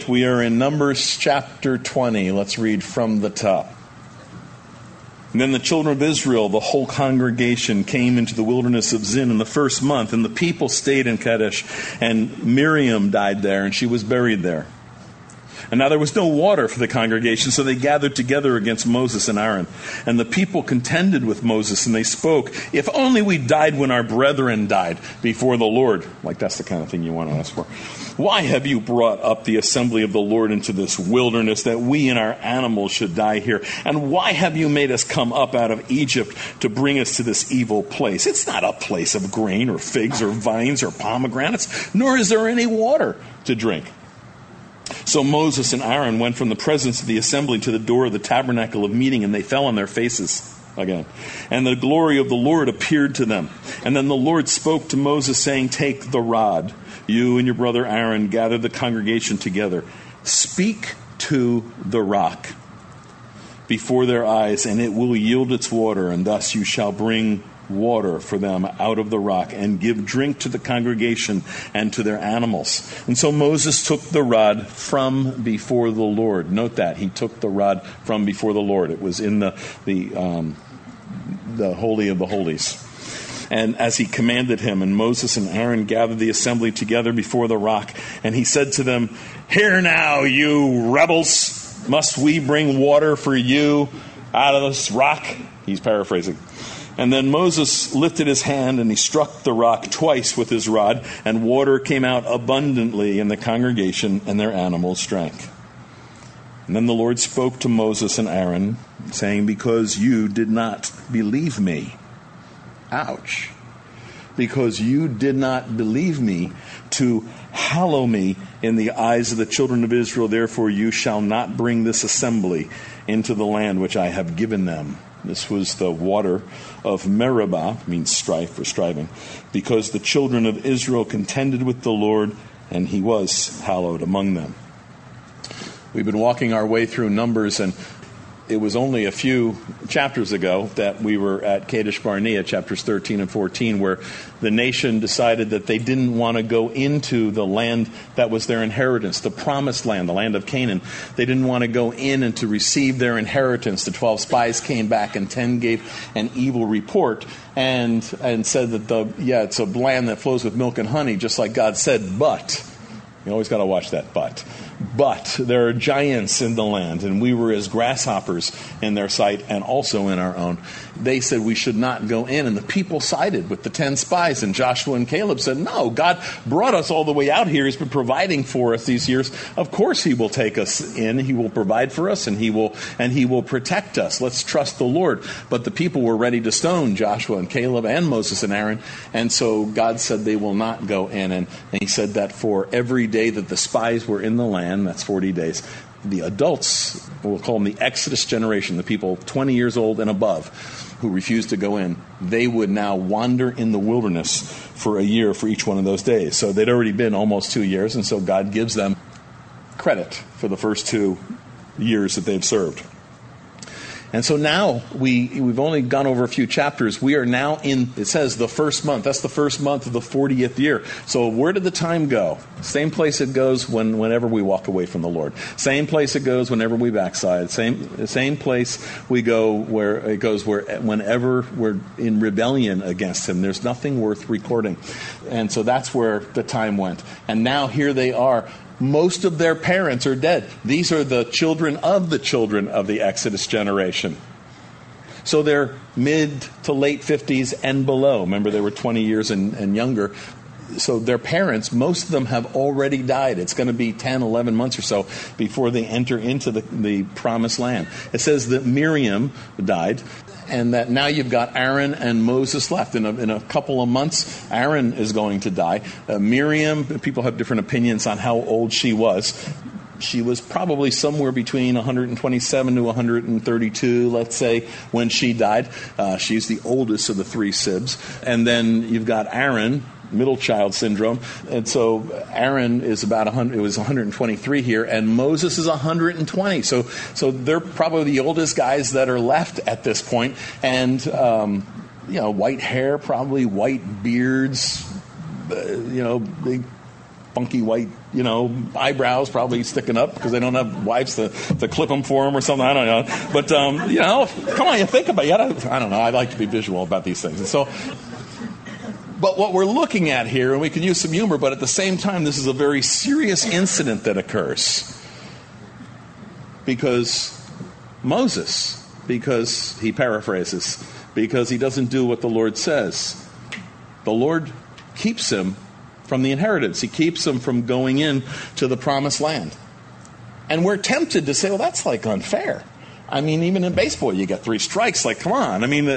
We are in Numbers chapter 20. Let's read from the top. And then the children of Israel, the whole congregation, came into the wilderness of Zin in the first month, and the people stayed in Kadesh, and Miriam died there, and she was buried there. And now there was no water for the congregation, so they gathered together against Moses and Aaron. And the people contended with Moses, and they spoke, "If only we died when our brethren died before the Lord." Like that's the kind of thing you want to ask for. "Why have you brought up the assembly of the Lord into this wilderness, that we and our animals should die here? And why have you made us come up out of Egypt to bring us to this evil place? It's not a place of grain or figs or vines or pomegranates, nor is there any water to drink." So Moses and Aaron went from the presence of the assembly to the door of the tabernacle of meeting, and they fell on their faces again. And the glory of the Lord appeared to them. And then the Lord spoke to Moses, saying, "Take the rod. You and your brother Aaron gather the congregation together. Speak to the rock before their eyes, and it will yield its water, and thus you shall bring water for them out of the rock, and give drink to the congregation and to their animals." And so Moses took the rod from before the Lord. Note that he took the rod from before the Lord. It was in the Holy of the Holies. And as he commanded him, and Moses and Aaron gathered the assembly together before the rock, and he said to them, "Hear now, you rebels, must we bring water for you out of this rock?" He's paraphrasing. And then Moses lifted his hand, and he struck the rock twice with his rod, and water came out abundantly, and the congregation and their animals drank. And then the Lord spoke to Moses and Aaron, saying, "Because you did not believe me," ouch, "because you did not believe me to hallow me in the eyes of the children of Israel, therefore you shall not bring this assembly into the land which I have given them." This was the water of Meribah, means strife or striving, because the children of Israel contended with the Lord, and he was hallowed among them. We've been walking our way through Numbers, and it was only a few chapters ago that we were at Kadesh Barnea, chapters 13 and 14, where the nation decided that they didn't want to go into the land that was their inheritance, the promised land, the land of Canaan. They didn't want to go in and to receive their inheritance. The 12 spies came back, and 10 gave an evil report and said that it's a land that flows with milk and honey, just like God said, but you always got to watch that but there are giants in the land, and we were as grasshoppers in their sight and also in our own. They said we should not go in, and the people sided with the 10 spies, and Joshua and Caleb said, "No, God brought us all the way out here. He's been providing for us these years. Of course he will take us in. He will provide for us, and he will protect us. Let's trust the Lord." But the people were ready to stone Joshua and Caleb and Moses and Aaron, and so God said they will not go in. And he said that for every day that the spies were in the land, that's 40 days, the adults, we'll call them the Exodus generation, the people 20 years old and above who refused to go in, they would now wander in the wilderness for a year for each one of those days. So they'd already been almost 2 years, and so God gives them credit for the first 2 years that they've served. And so now we've only gone over a few chapters. We are now in, it says, the first month. That's the first month of the 40th year. So where did the time go? Same place it goes whenever we walk away from the Lord. Same place it goes whenever we backslide. Same place we go where it goes whenever we're in rebellion against Him. There's nothing worth recording. And so that's where the time went. And now here they are. Most of their parents are dead. These are the children of the Exodus generation. So they're mid to late 50s and below. Remember, they were 20 years and younger. So their parents, most of them have already died. It's going to be 10, 11 months or so before they enter into the promised land. It says that Miriam died, and that now you've got Aaron and Moses left. In a couple of months, Aaron is going to die. Miriam, people have different opinions on how old she was. She was probably somewhere between 127 to 132, let's say, when she died. She's the oldest of the 3 sibs. And then you've got Aaron, middle child syndrome. And so Aaron is about 100, it was 123 here, and Moses is 120. So they're probably the oldest guys that are left at this point. And, white hair, probably white beards, big funky white, eyebrows probably sticking up because they don't have wives to clip them for them or something. I don't know. But, come on, you think about it. I don't know. I like to be visual about these things. And so, but what we're looking at here, and we can use some humor, but at the same time, this is a very serious incident that occurs. Because Moses, because he paraphrases, because he doesn't do what the Lord says, the Lord keeps him from the inheritance. He keeps him from going in to the promised land. And we're tempted to say, well, that's like unfair. I mean, even in baseball, you get 3 strikes. Like, come on. I mean,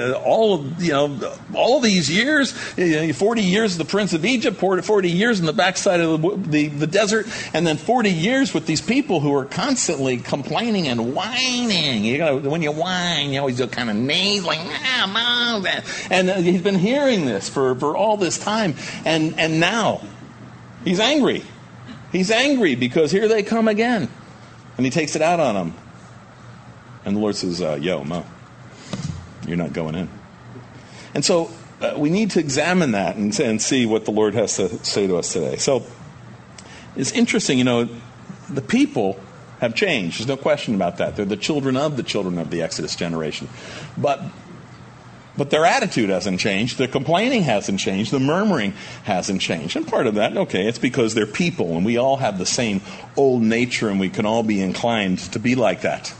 all these years, 40 years as the Prince of Egypt, 40 years in the backside of the desert, and then 40 years with these people who are constantly complaining and whining. When you whine, you always do kind of nays, like, Mom. And he's been hearing this for all this time. And now he's angry. He's angry because here they come again. And he takes it out on them. And the Lord says, Mo, you're not going in. And so we need to examine that and see what the Lord has to say to us today. So it's interesting, the people have changed. There's no question about that. They're the children of the Exodus generation. But their attitude hasn't changed. Their complaining hasn't changed. The murmuring hasn't changed. And part of that, it's because they're people. And we all have the same old nature. And we can all be inclined to be like that.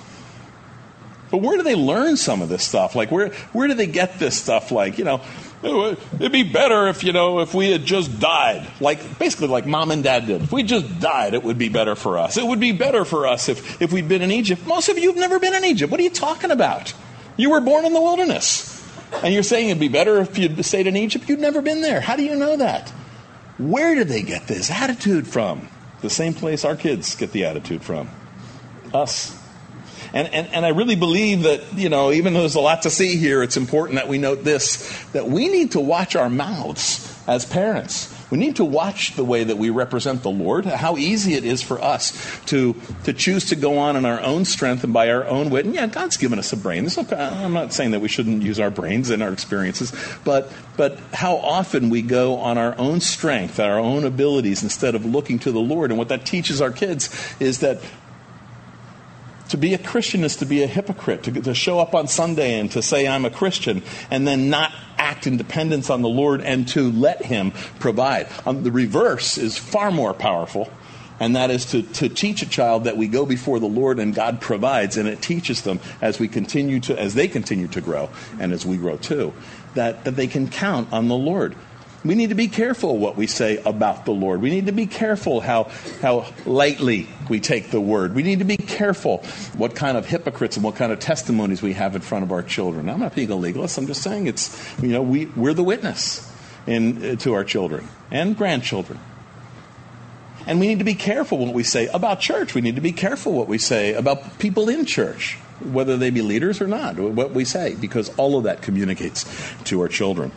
But where do they learn some of this stuff? Like, where do they get this stuff? Like, it'd be better if we had just died. Basically like mom and dad did. If we just died, it would be better for us. It would be better for us if we'd been in Egypt. Most of you have never been in Egypt. What are you talking about? You were born in the wilderness. And you're saying it'd be better if you'd stayed in Egypt? You'd never been there. How do you know that? Where do they get this attitude from? The same place our kids get the attitude from. Us. And I really believe that, even though there's a lot to see here, it's important that we note this, that we need to watch our mouths as parents. We need to watch the way that we represent the Lord, how easy it is for us to choose to go on in our own strength and by our own wit. And yeah, God's given us a brain. I'm not saying that we shouldn't use our brains and our experiences, but how often we go on our own strength, our own abilities, instead of looking to the Lord. And what that teaches our kids is that to be a Christian is to be a hypocrite, to show up on Sunday and to say I'm a Christian and then not act in dependence on the Lord and to let Him provide. The reverse is far more powerful, and that is to teach a child that we go before the Lord and God provides, and it teaches them as they continue to grow and as we grow too, that they can count on the Lord. We need to be careful what we say about the Lord. We need to be careful how lightly we take the word. We need to be careful what kind of hypocrites and what kind of testimonies we have in front of our children. I'm not being a legalist. I'm just saying we're the witness to our children and grandchildren. And we need to be careful what we say about church. We need to be careful what we say about people in church, whether they be leaders or not, what we say, because all of that communicates to our children.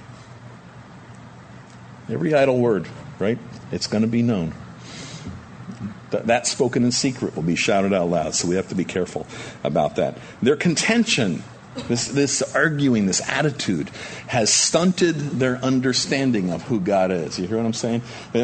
Every idle word, right? It's going to be known. That spoken in secret will be shouted out loud, so we have to be careful about that. Their contention, this arguing, this attitude, has stunted their understanding of who God is. You hear what I'm saying?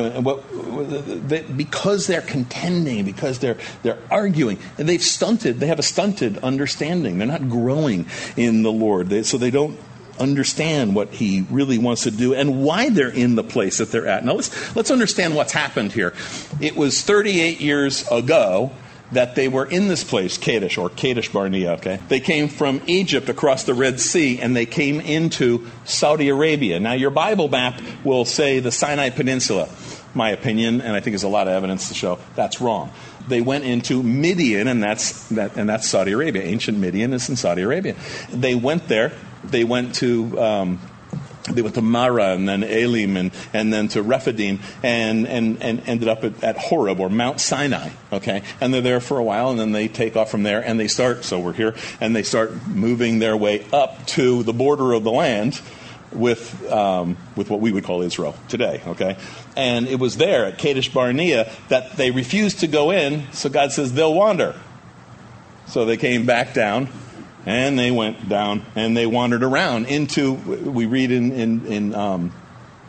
Because they're contending, because they're arguing, and they have a stunted understanding. They're not growing in the Lord, so they don't understand what He really wants to do and why they're in the place that they're at. Now let's understand what's happened here. It was 38 years ago that they were in this place, Kadesh or Kadesh Barnea. Okay, they came from Egypt across the Red Sea and they came into Saudi Arabia. Now your Bible map will say the Sinai Peninsula. My opinion, and I think there's a lot of evidence to show that's wrong. They went into Midian, and that's Saudi Arabia. Ancient Midian is in Saudi Arabia. They went there. They went to Marah and then Elim and then to Rephidim and ended up at Horeb or Mount Sinai. Okay, and they're there for a while, and then they take off from there and they start. So we're here, and they start moving their way up to the border of the land with what we would call Israel today. Okay, and it was there at Kadesh Barnea that they refused to go in. So God says they'll wander. So they came back down. And they went down and they wandered around into, we read in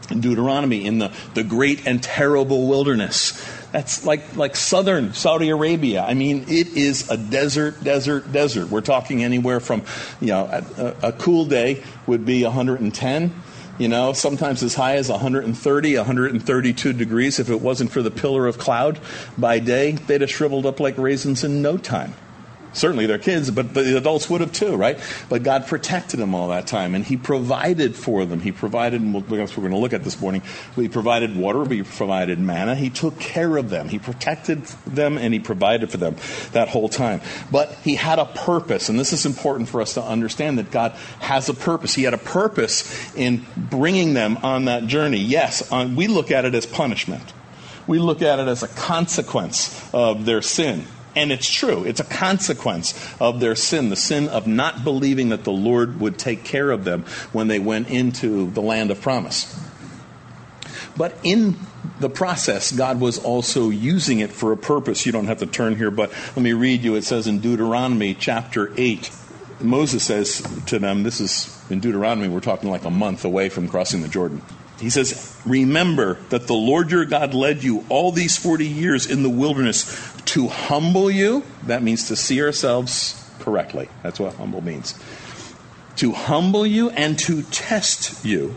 In Deuteronomy, in the great and terrible wilderness. That's like southern Saudi Arabia. I mean, it is a desert. We're talking anywhere from, a cool day would be 110, sometimes as high as 130, 132 degrees. If it wasn't for the pillar of cloud by day, they'd have shriveled up like raisins in no time. Certainly their kids, but the adults would have too, right? But God protected them all that time, and He provided for them. He provided, and that's what we're going to look at this morning. He provided water, He provided manna. He took care of them. He protected them, and He provided for them that whole time. But He had a purpose, and this is important for us to understand that God has a purpose. He had a purpose in bringing them on that journey. Yes, we look at it as punishment. We look at it as a consequence of their sin. And it's true. It's a consequence of their sin, the sin of not believing that the Lord would take care of them when they went into the land of promise. But in the process, God was also using it for a purpose. You don't have to turn here, but let me read you. It says in Deuteronomy chapter 8, Moses says to them, this is in Deuteronomy, we're talking like a month away from crossing the Jordan. He says, remember that the Lord your God led you all these 40 years in the wilderness to humble you. That means to see ourselves correctly. That's what humble means. To humble you and to test you.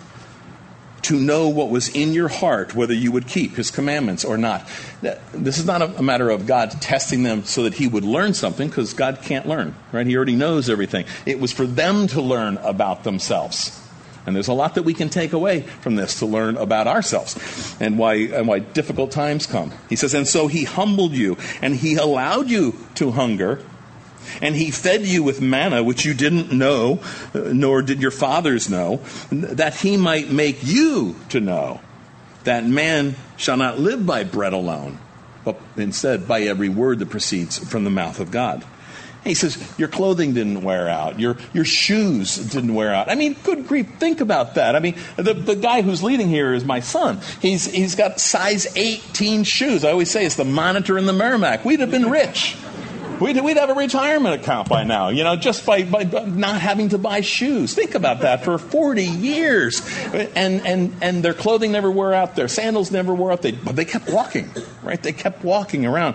To know what was in your heart, whether you would keep His commandments or not. This is not a matter of God testing them so that He would learn something, because God can't learn, right? He already knows everything. It was for them to learn about themselves. And there's a lot that we can take away from this to learn about ourselves and why difficult times come. He says, and so He humbled you, and He allowed you to hunger, and He fed you with manna, which you didn't know, nor did your fathers know, that He might make you to know that man shall not live by bread alone, but instead by every word that proceeds from the mouth of God. He says, your clothing didn't wear out. Your shoes didn't wear out. I mean, good grief, think about that. I mean, the guy who's leading here is my son. He's got size 18 shoes. I always say it's the Monitor and the Merrimack. We'd have been rich. We'd have a retirement account by now, just by not having to buy shoes. Think about that for 40 years. And their clothing never wore out. Their sandals never wore out. But they kept walking, right? They kept walking around.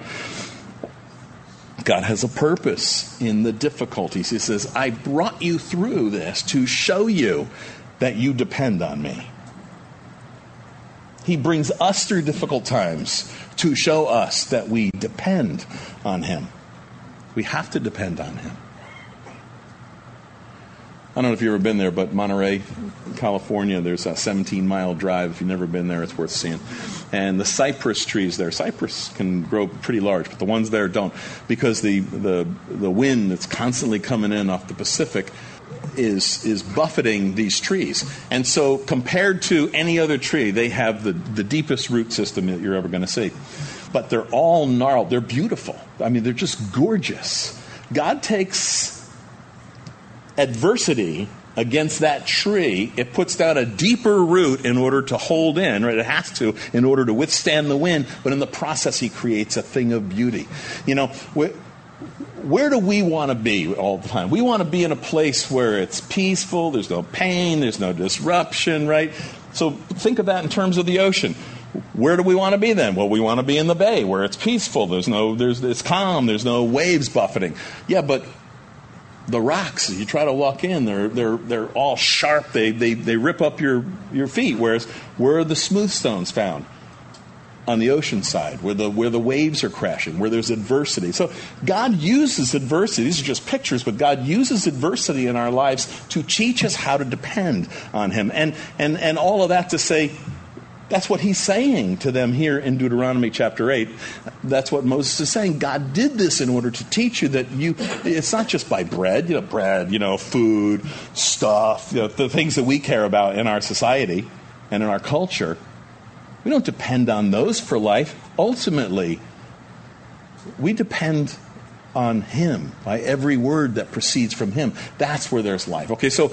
God has a purpose in the difficulties. He says, I brought you through this to show you that you depend on me. He brings us through difficult times to show us that we depend on Him. We have to depend on Him. I don't know if you've ever been there, but Monterey, California, there's a 17-mile drive. If you've never been there, it's worth seeing. And the cypress trees there, cypress can grow pretty large, but the ones there don't, because the wind that's constantly coming in off the Pacific is buffeting these trees. And so compared to any other tree, they have the deepest root system that you're ever going to see. But they're all gnarled. They're beautiful. I mean, they're just gorgeous. God takes adversity against that tree. It puts down a deeper root in order to hold in, right? It has to, in order to withstand the wind. But in the process, He creates a thing of beauty. Where do we want to be all the time? We want to be in a place where it's peaceful, there's no pain, there's no disruption, right? So think of that in terms of the ocean. Where do we want to be then? Well, we want to be in the bay where it's peaceful. It's calm. There's no waves buffeting. Yeah, but the rocks, you try to walk in, they're all sharp. They rip up your feet. Whereas where are the smooth stones found? On the ocean side, where the waves are crashing, where there's adversity. So God uses adversity. These are just pictures, but God uses adversity in our lives to teach us how to depend on Him. And all of that to say, that's what He's saying to them here in Deuteronomy chapter 8. That's what Moses is saying. God did this in order to teach you that it's not just by bread, food, stuff, the things that we care about in our society and in our culture. We don't depend on those for life. Ultimately, we depend on Him by every word that proceeds from Him. That's where there's life. Okay, so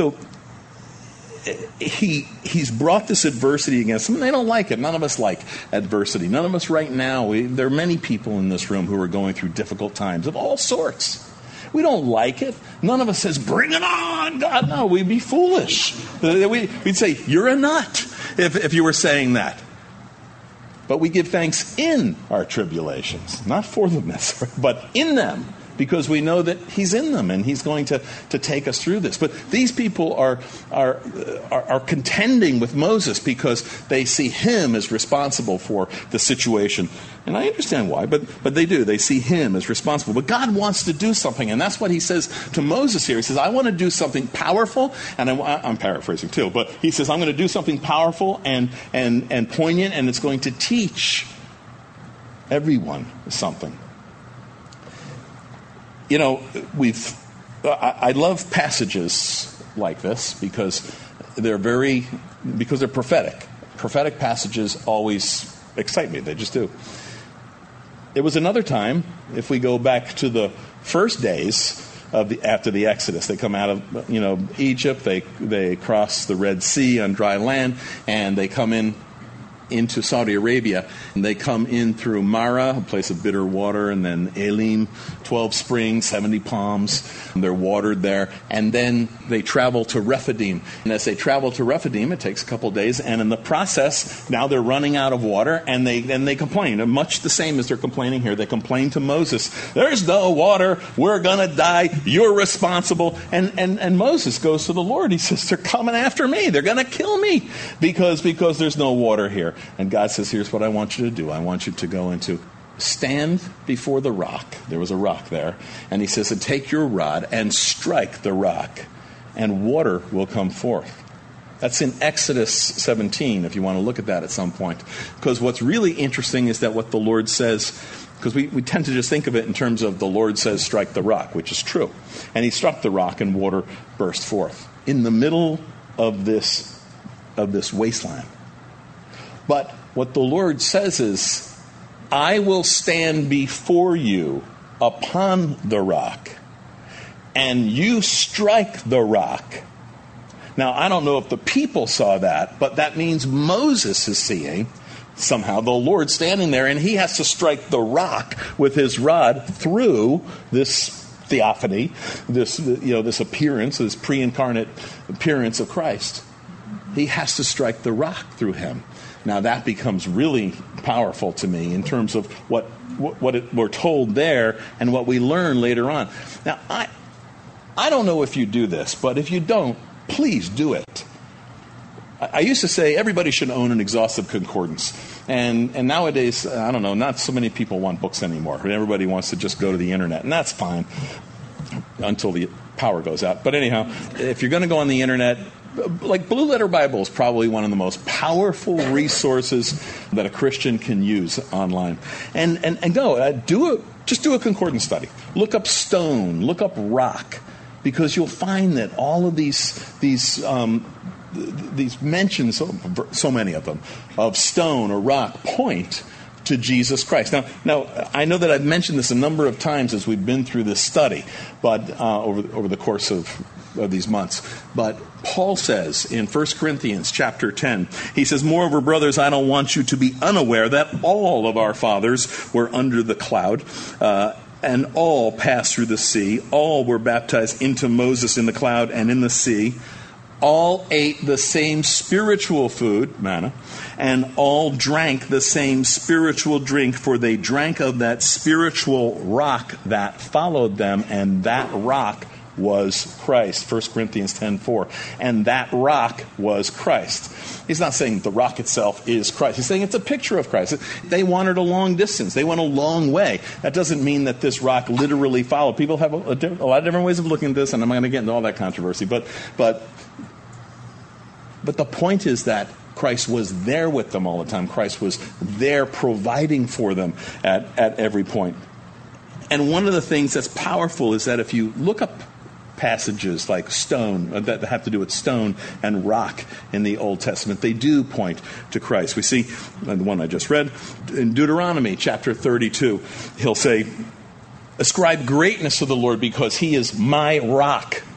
He's brought this adversity against them. They don't like it. None of us like adversity. None of us right now. There are many people in this room who are going through difficult times of all sorts. We don't like it. None of us says, bring it on, God. No, we'd be foolish. We'd say, you're a nut if you were saying that. But we give thanks in our tribulations, not for them necessarily, but in them, because we know that he's in them and he's going to take us through this. But these people are contending with Moses because they see him as responsible for the situation. And I understand why, but they do. They see him as responsible. But God wants to do something, and that's what he says to Moses here. He says, I want to do something powerful, and I'm paraphrasing too, but he says, I'm going to do something powerful and poignant, and it's going to teach everyone something. You know, I love passages like this because they're prophetic. Prophetic passages always excite me. They just do. There was another time, if we go back to the first days after the Exodus, they come out of Egypt. They cross the Red Sea on dry land, and they come into Saudi Arabia, and they come in through Marah, a place of bitter water, and then Elim, 12 springs, 70 palms, and they're watered there, and then they travel to Rephidim. And as they travel to Rephidim, it takes a couple of days, and in the process, now they're running out of water, and they complain, and much the same as they're complaining here. They complain to Moses, there's no water, we're going to die, you're responsible. And Moses goes to the Lord. He says, they're coming after me, they're going to kill me because there's no water here. And God says, here's what I want you to do. I want you to go into stand before the rock. There was a rock there. And he says, take your rod and strike the rock, and water will come forth. That's in Exodus 17, if you want to look at that at some point. Because what's really interesting is that what the Lord says, because we tend to just think of it in terms of the Lord says, strike the rock, which is true. And he struck the rock, and water burst forth in the middle of this wasteland. But what the Lord says is, I will stand before you upon the rock, and you strike the rock. Now, I don't know if the people saw that, but that means Moses is seeing somehow the Lord standing there, and he has to strike the rock with his rod through this theophany, this appearance, this pre-incarnate appearance of Christ. He has to strike the rock through him. Now that becomes really powerful to me in terms of what we're told there and what we learn later on. Now, I don't know if you do this, but if you don't, please do it. I used to say everybody should own an exhaustive concordance. And nowadays, I don't know, not so many people want books anymore. Everybody wants to just go to the internet, and that's fine until the power goes out. But anyhow, if you're going to go on the internet, like Blue Letter Bible is probably one of the most powerful resources that a Christian can use online. And go, just do a concordance study. Look up stone, look up rock, because you'll find that all of these mentions, so many of them, of stone or rock point to Jesus Christ. Now, I know that I've mentioned this a number of times as we've been through this study, but over the course of these months. But Paul says in 1 Corinthians chapter 10, he says, moreover, brothers, I don't want you to be unaware that all of our fathers were under the cloud, and all passed through the sea. All were baptized into Moses in the cloud and in the sea. All ate the same spiritual food, manna, and all drank the same spiritual drink, for they drank of that spiritual rock that followed them, and that rock was Christ. 1 Corinthians 10:4. And that rock was Christ. He's not saying the rock itself is Christ. He's saying it's a picture of Christ. They wandered a long distance. They went a long way. That doesn't mean that this rock literally followed. People have a lot of different ways of looking at this, and I'm not going to get into all that controversy. But the point is that Christ was there with them all the time. Christ was there providing for them at every point. And one of the things that's powerful is that if you look up passages like stone, that have to do with stone and rock in the Old Testament, they do point to Christ. We see the one I just read in Deuteronomy chapter 32. He'll say, ascribe greatness to the Lord because he is my rock.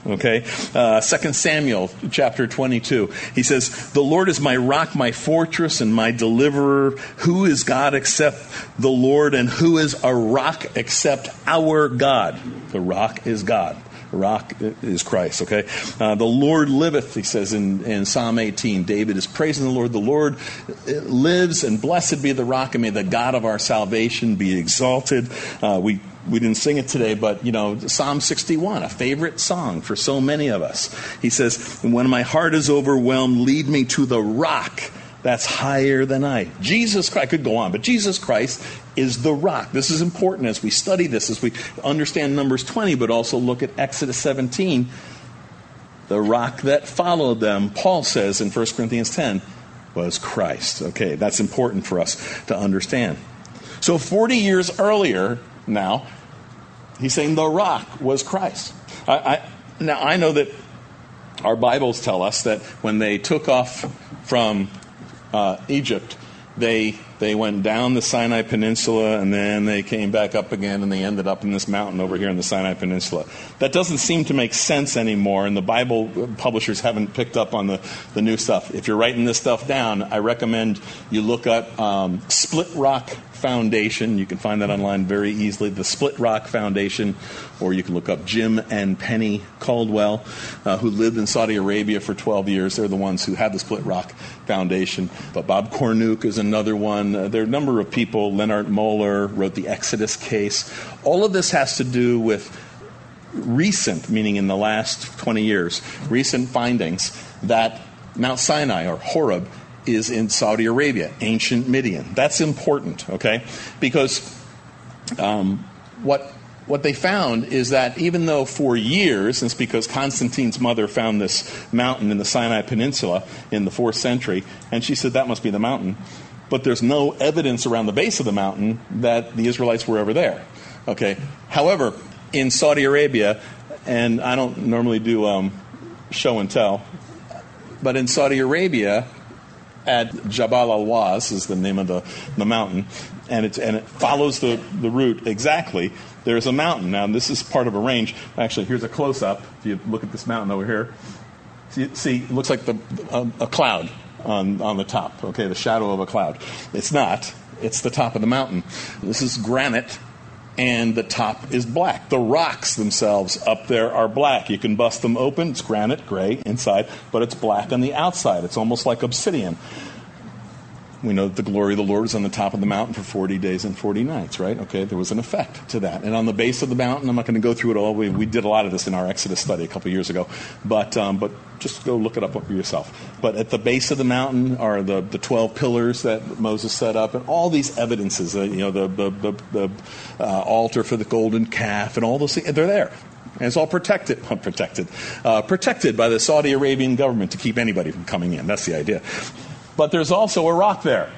Okay? 2 Samuel chapter 22. He says, the Lord is my rock, my fortress, and my deliverer. Who is God except the Lord? And who is a rock except our God? The rock is God. The rock is Christ, okay? The Lord liveth, he says in Psalm 18. David is praising the Lord. The Lord lives, and blessed be the rock, and may the God of our salvation be exalted. We didn't sing it today, but, Psalm 61, a favorite song for so many of us. He says, when my heart is overwhelmed, lead me to the rock that's higher than I. Jesus Christ, I could go on, but Jesus Christ is the rock. This is important as we study this, as we understand Numbers 20, but also look at Exodus 17. The rock that followed them, Paul says in 1 Corinthians 10, was Christ. Okay, that's important for us to understand. So 40 years earlier now, he's saying the rock was Christ. Now, I know that our Bibles tell us that when they took off from Egypt, they went down the Sinai Peninsula, and then they came back up again, and they ended up in this mountain over here in the Sinai Peninsula. That doesn't seem to make sense anymore, and the Bible publishers haven't picked up on the new stuff. If you're writing this stuff down, I recommend you look up Split Rock Foundation. You can find that online very easily, the Split Rock Foundation, or you can look up Jim and Penny Caldwell, who lived in Saudi Arabia for 12 years. They're the ones who had the Split Rock Foundation. But Bob Cornuke is another one. There are a number of people. Leonard Moeller wrote the Exodus case. All of this has to do with recent, meaning in the last 20 years, recent findings that Mount Sinai, or Horeb, is in Saudi Arabia, ancient Midian. That's important, okay? Because what they found is that even though for years, and it's because Constantine's mother found this mountain in the Sinai Peninsula in the 4th century, and she said that must be the mountain, but there's no evidence around the base of the mountain that the Israelites were ever there, okay? However, in Saudi Arabia, and I don't normally do show and tell, but in Saudi Arabia, at Jabal al-Waz is the name of the mountain, and it follows the route exactly. There's a mountain. Now, this is part of a range. Actually, here's a close-up. If you look at this mountain over here, see it looks like a cloud on the top, okay, the shadow of a cloud. It's not. It's the top of the mountain. This is granite, and the top is black. The rocks themselves up there are black. You can bust them open. It's granite, gray inside, but it's black on the outside. It's almost like obsidian. We know that the glory of the Lord was on the top of the mountain for 40 days and 40 nights, right? Okay, there was an effect to that. And on the base of the mountain, I'm not going to go through it all. We did a lot of this in our Exodus study a couple years ago. But just go look it up for yourself. But at the base of the mountain are the 12 pillars that Moses set up, and all these evidences, the altar for the golden calf, and all those things, they're there. And it's all protected by the Saudi Arabian government to keep anybody from coming in. That's the idea. But there's also a rock there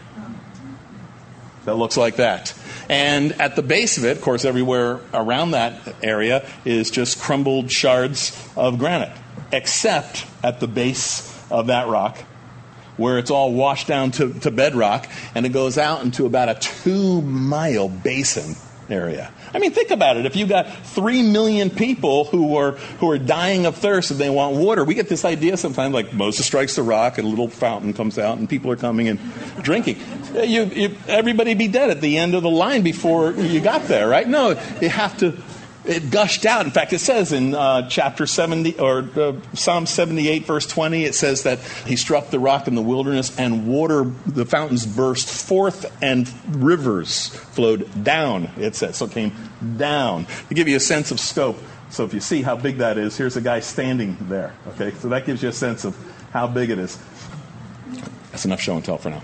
that looks like that. And at the base of it, of course, everywhere around that area is just crumbled shards of granite, except at the base of that rock, where it's all washed down to bedrock, and it goes out into about a 2-mile basin area. I mean, think about it. If you got 3 million people who are dying of thirst and they want water, we get this idea sometimes like Moses strikes the rock and a little fountain comes out and people are coming and drinking. Everybody be dead at the end of the line before you got there, right? No, it gushed out. In fact, it says in chapter 70 or Psalm 78, verse 20, it says that he struck the rock in the wilderness and the fountains burst forth and rivers flowed down, it says. So it came down. To give you a sense of scope. So if you see how big that is, here's a guy standing there. Okay, so that gives you a sense of how big it is. That's enough show and tell for now.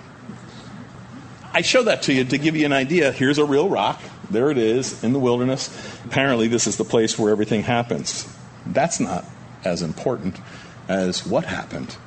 I show that to you to give you an idea. Here's a real rock. There it is in the wilderness. Apparently, this is the place where everything happens. That's not as important as what happened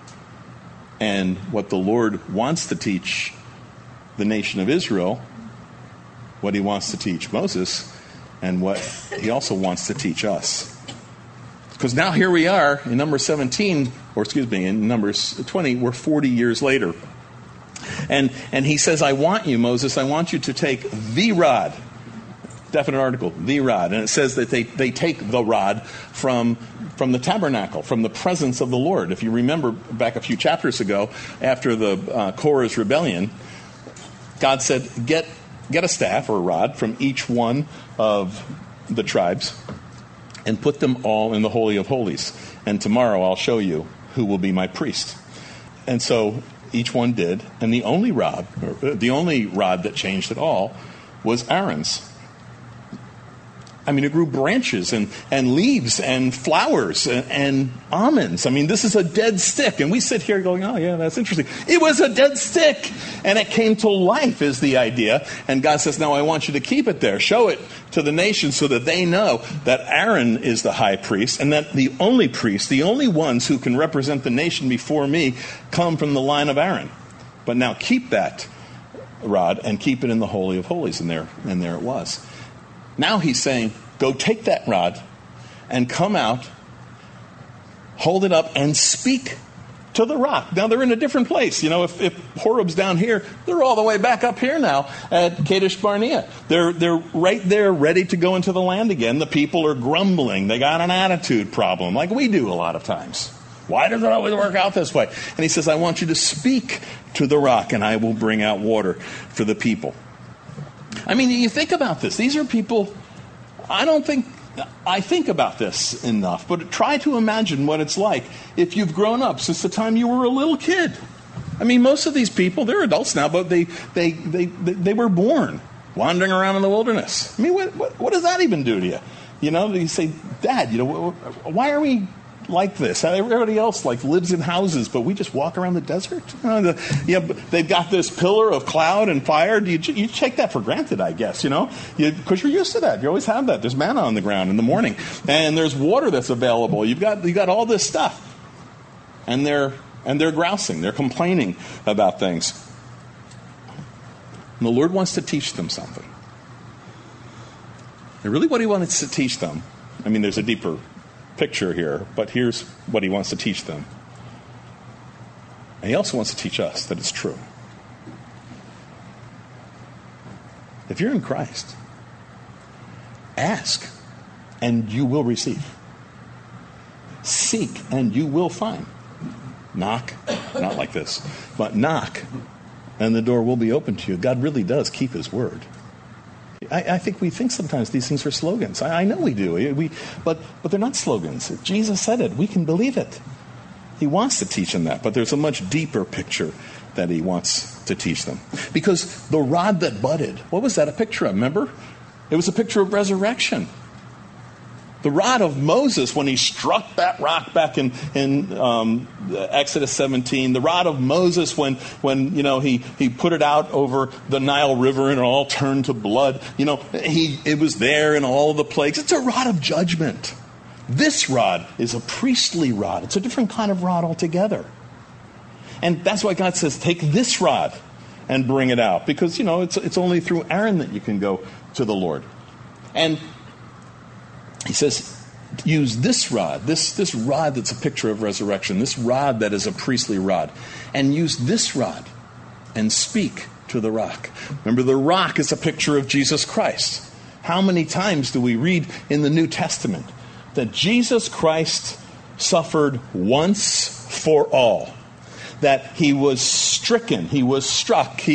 and what the Lord wants to teach the nation of Israel, what he wants to teach Moses, and what he also wants to teach us. Because now here we are in Numbers 17, in Numbers 20, we're 40 years later. And he says, I want you, Moses, I want you to take the rod. Definite article, the rod. And it says that they take the rod from the tabernacle, from the presence of the Lord. If you remember back a few chapters ago, after the Korah's rebellion, God said, get a staff or a rod from each one of the tribes and put them all in the Holy of Holies. And tomorrow I'll show you who will be my priest. And so each one did. And the only rod that changed at all was Aaron's. I mean, it grew branches and leaves and flowers and almonds. I mean, this is a dead stick. And we sit here going, oh, yeah, that's interesting. It was a dead stick. And it came to life is the idea. And God says, now I want you to keep it there. Show it to the nation so that they know that Aaron is the high priest and that the only priests, the only ones who can represent the nation before me, come from the line of Aaron. But now keep that rod and keep it in the Holy of Holies. And there it was. Now he's saying, go take that rod and come out, hold it up, and speak to the rock. Now they're in a different place. You know, if Horeb's down here, they're all the way back up here now at Kadesh Barnea. They're right there ready to go into the land again. The people are grumbling. They got an attitude problem like we do a lot of times. Why does it always work out this way? And he says, I want you to speak to the rock and I will bring out water for the people. I mean, you think about this. These are people, I think about this enough, but try to imagine what it's like if you've grown up since the time you were a little kid. I mean, most of these people, they're adults now, but they were born wandering around in the wilderness. I mean, what does that even do to you? You know, you say, Dad, you know, why are we like this? Everybody else lives in houses, but we just walk around the desert. They've got this pillar of cloud and fire. You take that for granted, I guess. You know, because you're used to that. You always have that. There's manna on the ground in the morning, and there's water that's available. You got all this stuff, and they're grousing. They're complaining about things. And the Lord wants to teach them something. And really, what He wants to teach them. I mean, there's a deeper picture here, but here's what He wants to teach them. And He also wants to teach us that it's true. If you're in Christ, ask and you will receive. Seek and you will find. Knock, not like this, but knock and the door will be open to you. God really does keep His word. I think we think sometimes these things are slogans. I know we do. But they're not slogans. If Jesus said it, we can believe it. He wants to teach them that. But there's a much deeper picture that He wants to teach them. Because the rod that budded, what was that a picture of? Remember? It was a picture of resurrection. The rod of Moses, when he struck that rock back in Exodus 17, the rod of Moses when he put it out over the Nile River and it all turned to blood, it was there in all the plagues. It's a rod of judgment. This rod is a priestly rod. It's a different kind of rod altogether. And that's why God says, take this rod and bring it out. Because, it's only through Aaron that you can go to the Lord. And He says, use this rod, this rod that's a picture of resurrection, this rod that is a priestly rod, and use this rod and speak to the rock. Remember, the rock is a picture of Jesus Christ. How many times do we read in the New Testament that Jesus Christ suffered once for all? That He was stricken, He was struck, He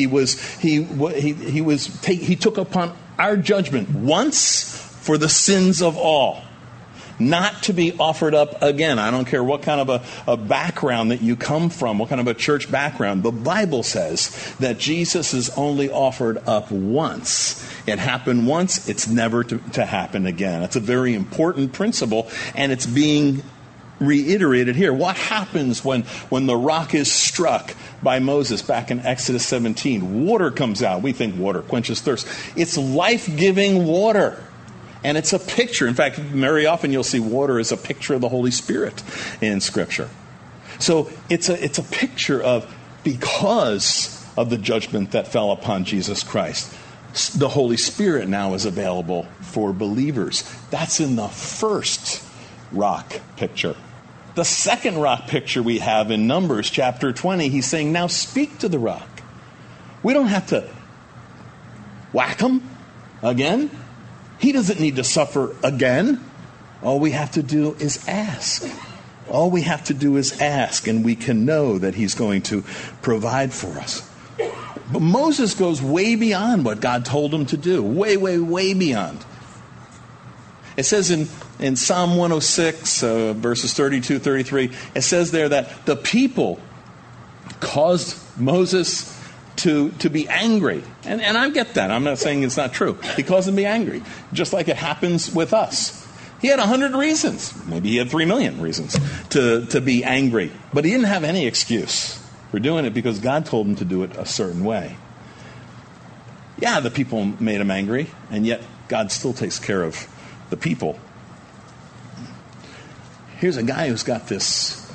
took upon our judgment once for the sins of all, not to be offered up again. I don't care what kind of a background that you come from, what kind of a church background. The Bible says that Jesus is only offered up once. It happened once, it's never to happen again. It's a very important principle, and it's being reiterated here. What happens when the rock is struck by Moses back in Exodus 17? Water comes out. We think water quenches thirst. It's life-giving water. And it's a picture. In fact, very often you'll see water as a picture of the Holy Spirit in Scripture. So it's a picture of, because of the judgment that fell upon Jesus Christ, the Holy Spirit now is available for believers. That's in the first rock picture. The second rock picture we have in Numbers chapter 20, He's saying, now speak to the rock. We don't have to whack him again. He doesn't need to suffer again. All we have to do is ask. All we have to do is ask, and we can know that he's going to provide for us. But Moses goes way beyond what God told him to do. Way, way, way beyond. It says in Psalm 106, verses 32, 33, it says there that the people caused Moses to be angry. And I get that. I'm not saying it's not true. He caused him to be angry, just like it happens with us. He had 100 reasons. Maybe he had 3 million reasons to be angry. But he didn't have any excuse for doing it because God told him to do it a certain way. Yeah, the people made him angry, and yet God still takes care of the people. Here's a guy who's got this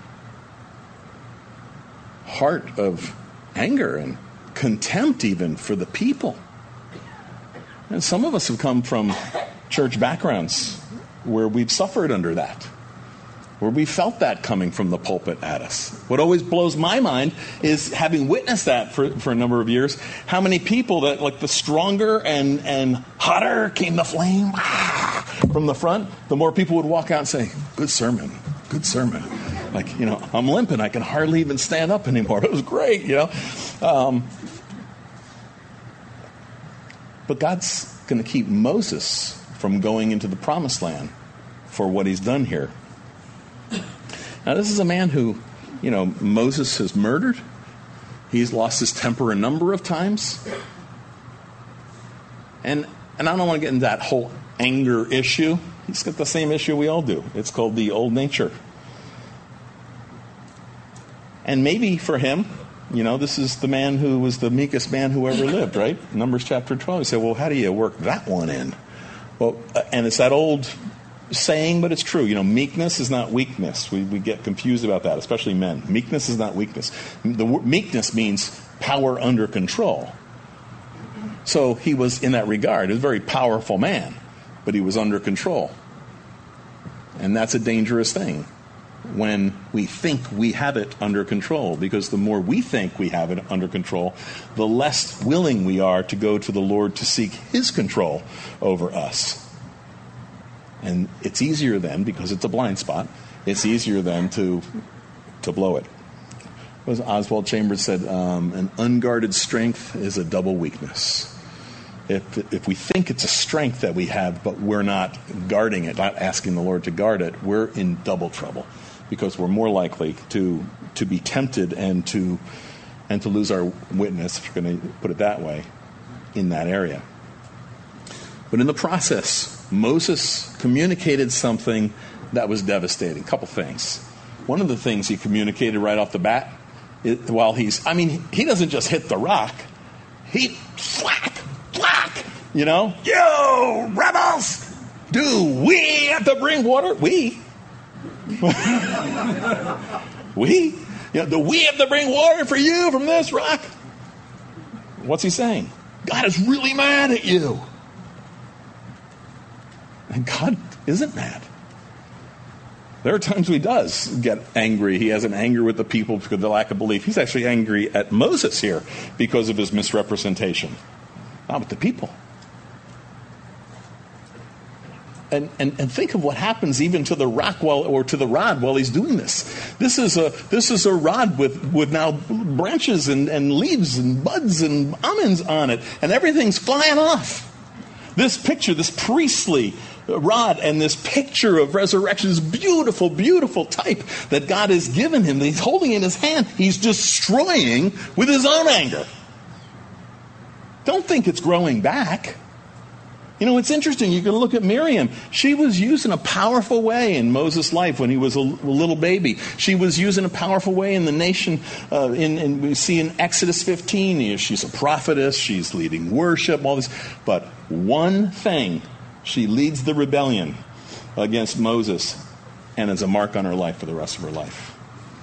heart of anger and contempt even for the people. And some of us have come from church backgrounds where we've suffered under that, where we felt that coming from the pulpit at us. What always blows my mind is, having witnessed that for a number of years, how many people that, like, the stronger and hotter came the flame from the front, the more people would walk out and say, good sermon, good sermon. Like, I'm limping. I can hardly even stand up anymore. It was great, But God's going to keep Moses from going into the promised land for what he's done here. Now, this is a man who, Moses has murdered. He's lost his temper a number of times. And I don't want to get into that whole anger issue. He's got the same issue we all do. It's called the old nature. And maybe for him, this is the man who was the meekest man who ever lived, right? Numbers chapter 12. He said, well, how do you work that one in? Well, and it's that old saying, but it's true. Meekness is not weakness. We get confused about that, especially men. Meekness is not weakness. Meekness means power under control. So he was, in that regard, a very powerful man, but he was under control. And that's a dangerous thing when we think we have it under control, because the more we think we have it under control, the less willing we are to go to the Lord to seek his control over us. And it's easier then, because it's a blind spot, it's easier then to blow it. As Oswald Chambers said, an unguarded strength is a double weakness. If we think it's a strength that we have, but we're not guarding it, not asking the Lord to guard it, we're in double trouble, because we're more likely to be tempted and to lose our witness, if you're going to put it that way, in that area. But in the process, Moses communicated something that was devastating. A couple things. One of the things he communicated right off the bat, he doesn't just hit the rock. He thwack. You rebels! Do we have to bring water? We? Do we have to bring water for you from this rock? What's he saying? God is really mad at you. And God isn't mad. There are times when he does get angry. He has an anger with the people because of the lack of belief. He's actually angry at Moses here because of his misrepresentation. Not with the people. And think of what happens even to the rock to the rod while he's doing this. This is a rod with now branches and leaves and buds and almonds on it, and everything's flying off. This picture, this priestly rod and this picture of resurrection, this beautiful, beautiful type that God has given him, that he's holding in his hand, he's destroying with his own anger. Don't think it's growing back. It's interesting. You can look at Miriam. She was used in a powerful way in Moses' life when he was a little baby. She was used in a powerful way in the nation. We see in Exodus 15, she's a prophetess. She's leading worship, all this. But one thing, she leads the rebellion against Moses, and it's a mark on her life for the rest of her life.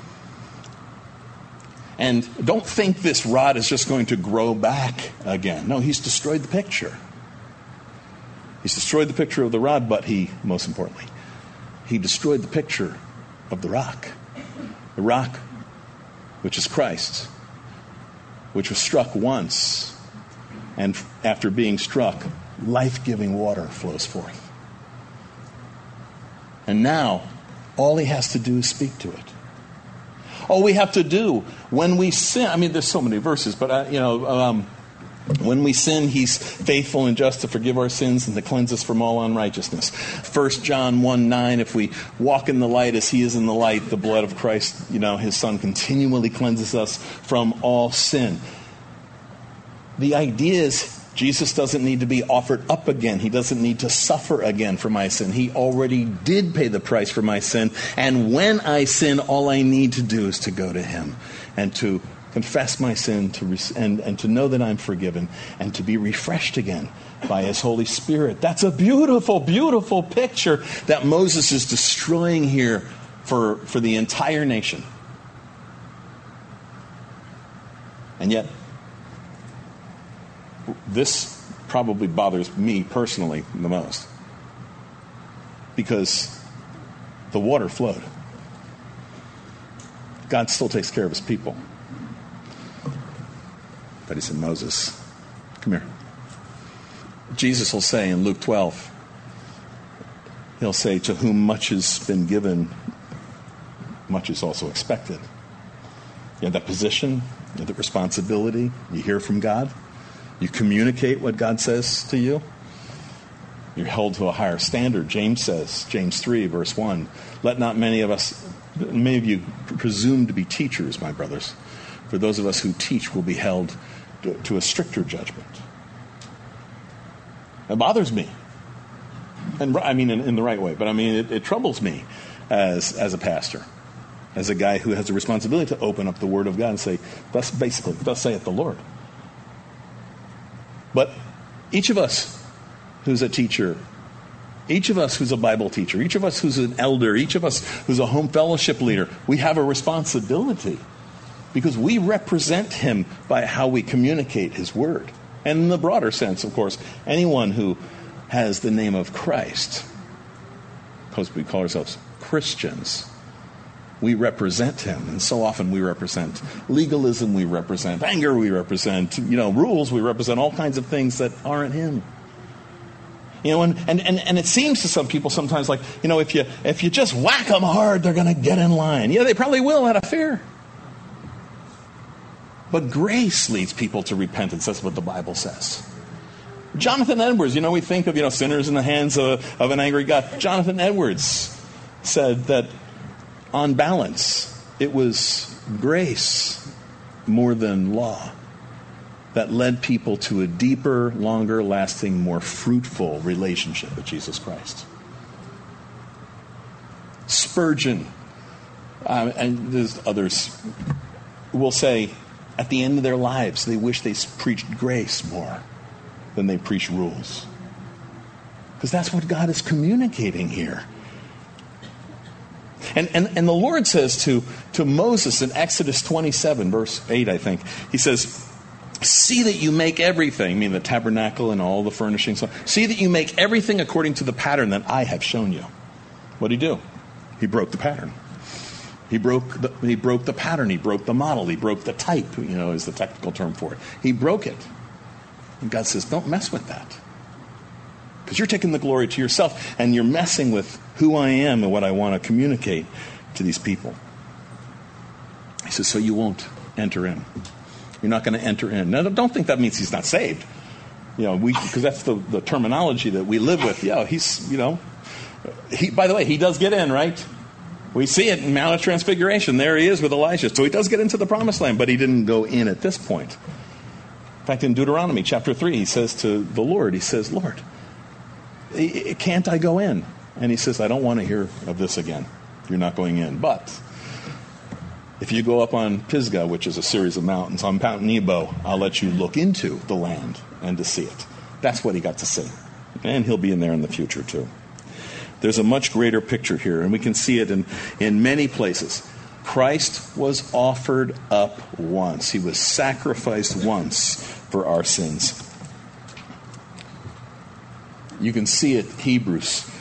And don't think this rod is just going to grow back again. No, he's destroyed the picture. He's destroyed the picture of the rod, but most importantly, he destroyed the picture of the rock. The rock, which is Christ, which was struck once, and after being struck, life-giving water flows forth. And now, all he has to do is speak to it. All we have to do when we sin, there's so many verses, but when we sin, he's faithful and just to forgive our sins and to cleanse us from all unrighteousness. 1 John 1:9, if we walk in the light as he is in the light, the blood of Christ, his son, continually cleanses us from all sin. The idea is Jesus doesn't need to be offered up again. He doesn't need to suffer again for my sin. He already did pay the price for my sin. And when I sin, all I need to do is to go to him and to confess my sin and to know that I'm forgiven and to be refreshed again by his Holy Spirit. That's a beautiful, beautiful picture that Moses is destroying here for the entire nation. And yet, this probably bothers me personally the most, because the water flowed. God still takes care of his people. But he said, Moses, come here. Jesus will say in Luke 12, he'll say, to whom much has been given, much is also expected. You have that position, you have the responsibility, you hear from God. You communicate what God says to you. You're held to a higher standard. James says, James 3, verse 1, let not many of you presume to be teachers, my brothers, for those of us who teach will be held to a stricter judgment. It bothers me. And in the right way, but it troubles me as a pastor, as a guy who has the responsibility to open up the Word of God and say, thus saith the Lord. But each of us who's a teacher, each of us who's a Bible teacher, each of us who's an elder, each of us who's a home fellowship leader, we have a responsibility because we represent him by how we communicate his word. And in the broader sense, of course, anyone who has the name of Christ, because we call ourselves Christians, we represent him. And so often we represent legalism, we represent anger, we represent, rules, we represent all kinds of things that aren't him. And it seems to some people sometimes like, if you just whack them hard, they're going to get in line. Yeah, they probably will out of fear. But grace leads people to repentance. That's what the Bible says. Jonathan Edwards, we think of, sinners in the hands of an angry God. Jonathan Edwards said that on balance, it was grace more than law that led people to a deeper, longer lasting, more fruitful relationship with Jesus Christ. Spurgeon, and there's others, will say at the end of their lives, they wish they preached grace more than they preach rules. Because that's what God is communicating here. And the Lord says to Moses in Exodus 27, verse 8, I think, he says, see that you make everything, the tabernacle and all the furnishings, see that you make everything according to the pattern that I have shown you. What did he do? He broke the pattern. He broke the pattern. He broke the model. He broke the type, is the technical term for it. He broke it. And God says, don't mess with that. Because you're taking the glory to yourself and you're messing with who I am and what I want to communicate to these people. He says, so you won't enter in. You're not going to enter in. Now, don't think that means he's not saved. Because that's the terminology that we live with. Yeah, by the way, he does get in, right? We see it in Mount of Transfiguration. There he is with Elijah. So he does get into the promised land, but he didn't go in at this point. In fact, in Deuteronomy chapter 3, he says to the Lord, he says, Lord, can't I go in? And he says, I don't want to hear of this again. You're not going in. But if you go up on Pisgah, which is a series of mountains, on Mount Nebo, I'll let you look into the land and to see it. That's what he got to see. And he'll be in there in the future too. There's a much greater picture here, and we can see it in many places. Christ was offered up once. He was sacrificed once for our sins. You can see it, Hebrews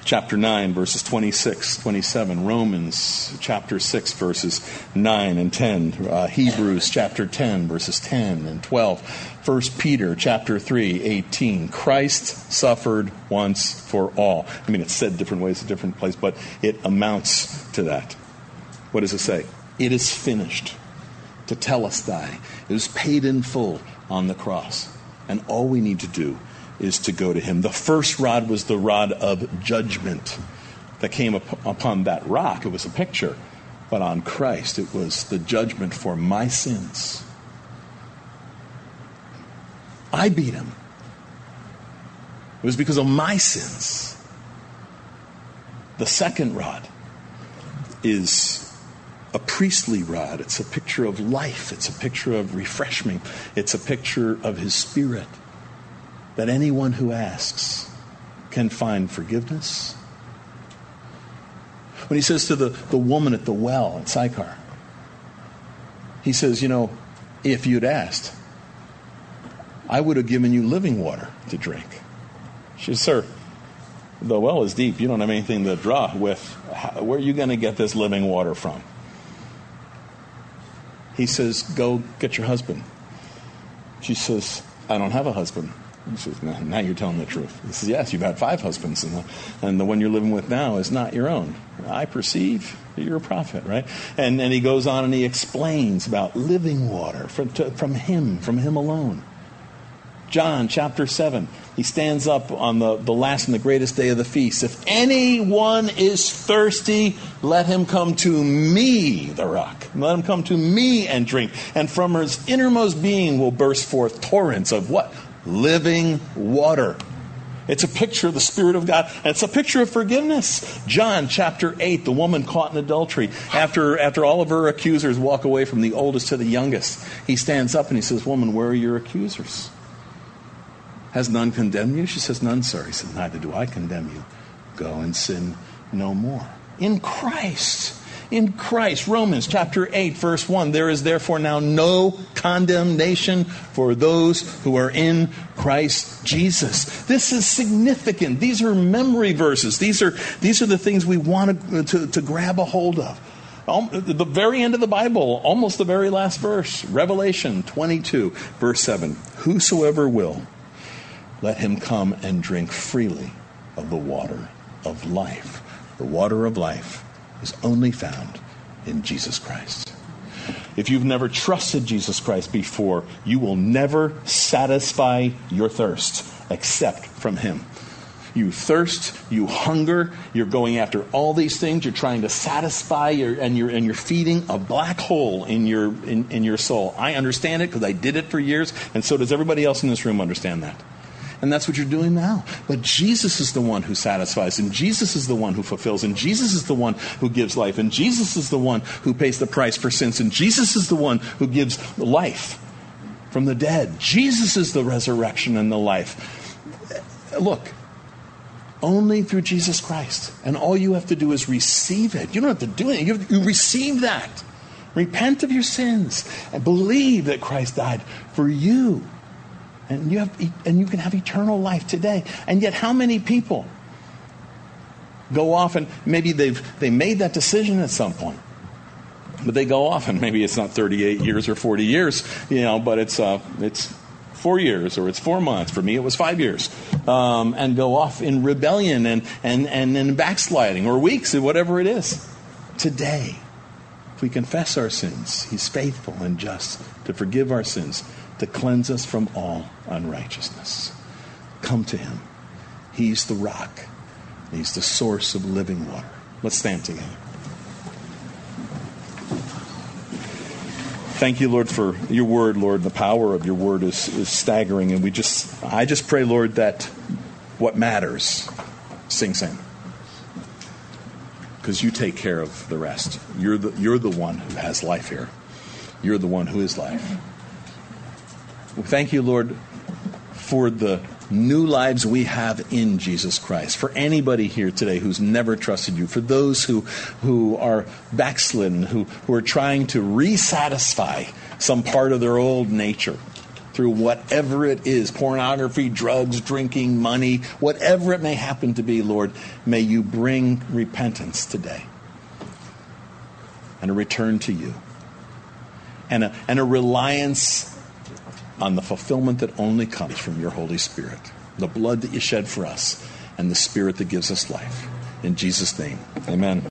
chapter 9, verses 26, 27. Romans chapter 6, verses 9 and 10. Hebrews chapter 10, verses 10 and 12. 1 Peter chapter 3, 18. Christ suffered once for all. I mean, it's said different ways at different places, but it amounts to that. What does it say? It is finished. Tetelestai. It was paid in full on the cross. And all we need to do is to go to him. The first rod was the rod of judgment that came upon that rock. It was a picture. But on Christ, it was the judgment for my sins. I beat him. It was because of my sins. The second rod is a priestly rod. It's a picture of life. It's a picture of refreshment. It's a picture of his Spirit. That anyone who asks can find forgiveness. When he says to the woman at the well at Sychar, he says, if you'd asked, I would have given you living water to drink. She says, sir, the well is deep. You don't have anything to draw with. Where are you going to get this living water from? He says, go get your husband. She says, I don't have a husband. He says, now you're telling the truth. He says, yes, you've had 5 husbands, and the one you're living with now is not your own. I perceive that you're a prophet, right? And he goes on and he explains about living water from him alone. John chapter 7, he stands up on the last and the greatest day of the feast. If anyone is thirsty, let him come to me, the rock. Let him come to me and drink. And from his innermost being will burst forth torrents of what? Living water. It's a picture of the Spirit of God. And it's a picture of forgiveness. John chapter 8, the woman caught in adultery. After all of her accusers walk away from the oldest to the youngest, he stands up and he says, woman, where are your accusers? Has none condemned you? She says, none, sir. He said, neither do I condemn you. Go and sin no more. In Christ. In Christ. Romans chapter 8, verse 1. There is therefore now no condemnation for those who are in Christ Jesus. This is significant. These are memory verses. These are the things we want to grab a hold of. The very end of the Bible, almost the very last verse. Revelation 22, verse 7. Whosoever will, let him come and drink freely of the water of life. The water of life is only found in Jesus Christ. If you've never trusted Jesus Christ before, you will never satisfy your thirst except from him. You thirst, you hunger, you're going after all these things, you're trying to satisfy, and you're feeding a black hole in your soul. I understand it because I did it for years, and so does everybody else in this room understand that. And that's what you're doing now. But Jesus is the one who satisfies, and Jesus is the one who fulfills, and Jesus is the one who gives life, and Jesus is the one who pays the price for sins, and Jesus is the one who gives life from the dead. Jesus is the resurrection and the life. Look, only through Jesus Christ. And all you have to do is receive it. You don't have to do anything. You receive that. Repent of your sins and believe that Christ died for you. And you can have eternal life today. And yet how many people go off and maybe they made that decision at some point. But they go off and maybe it's not 38 years or 40 years, but it's 4 years or it's 4 months. For me, it was 5 years. And go off in rebellion and in backsliding or weeks or whatever it is. Today, if we confess our sins, he's faithful and just to forgive our sins, to cleanse us from all unrighteousness. Come to him. He's the rock. He's the source of living water. Let's stand together. Thank you, Lord, for your word, Lord. The power of your word is staggering. And I just pray, Lord, that what matters sinks in. Because you take care of the rest. You're the one who has life here. You're the one who is life. We thank you, Lord, for the new lives we have in Jesus Christ. For anybody here today who's never trusted you, for those who are backslidden, who are trying to resatisfy some part of their old nature through whatever it is, pornography, drugs, drinking, money, whatever it may happen to be, Lord, may you bring repentance today and a return to you and a reliance on the fulfillment that only comes from your Holy Spirit, the blood that you shed for us and the Spirit that gives us life. In Jesus' name, amen.